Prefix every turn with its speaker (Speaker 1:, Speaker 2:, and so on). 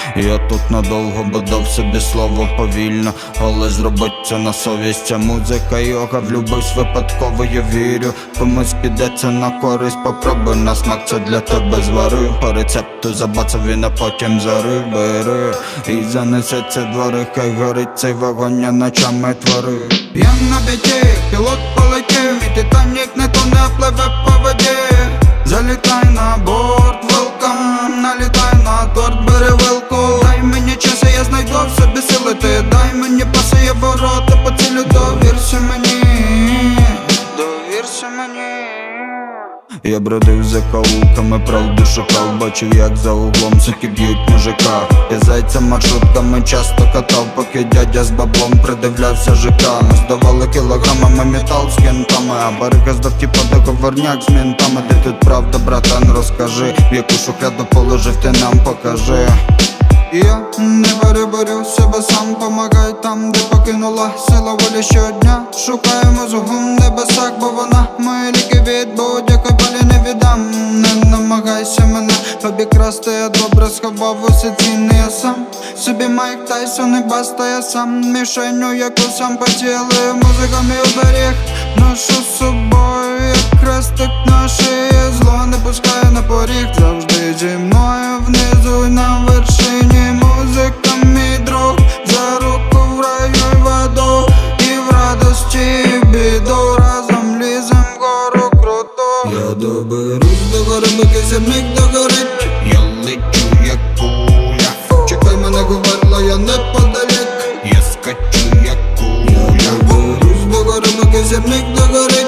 Speaker 1: Я тут надовго, бо дав собі слово повільно, але зробить це на совість. Ця музика йога, влюбивсь випадково, я вірю. Комусь підеться на користь, попробуй на смак, це для тебе зварив. По рецепту забацав він, а потім зарив. Бери і занесе це двори, хай горить цей вогонь, я ночами творив.
Speaker 2: Я на біті, пілот полетів, і Титанік не тоне, пливе по воді. Залітай на борт, welcome, налітай на торт, бери вилку. Дай мені час, я знайду в собі сили, ти дай мені паси, я ворота поцілю. Довірся мені, довірся мені.
Speaker 1: Я бродив за каулками, правду шукав, бачив як за углом суки б'ють мужика. Я зайця маршрутками часто катав, поки дядя з баблом придивлявся ЖК. Ми здавали кілограмами метал з кентами, а барика здав типа договорняк з ментами. Ти тут правда, братан, розкажи, в яку шухляду положив, ти нам покажи.
Speaker 2: Я не переборю себе сам, помагай там, де покинула сила волі щодня. Шукаємо зугум небесах, бо вона мої ліки від будь-якої болі не віддам. Не намагайся мене обікрасти, я добре сховав усе цінне. Я сам собі Майк Тайсон і баста, я сам мішеню, яку сам поцілив. Музика мій оберіг, ношу з собою, як хрестик на шиї. Зло не пускає на поріг, завжди зі мною внизу і на вершині. Музика мій друг, за руку в раю й в аду, і в радості і біду, разом лізем вгору круто.
Speaker 1: Я доберусь до гори, поки зірник догорить. Я лечу як куля,
Speaker 2: Чекай мене, говорила, я неподалік.
Speaker 1: я скачу як куля.
Speaker 2: Я доберусь до гори, поки зірник догорить.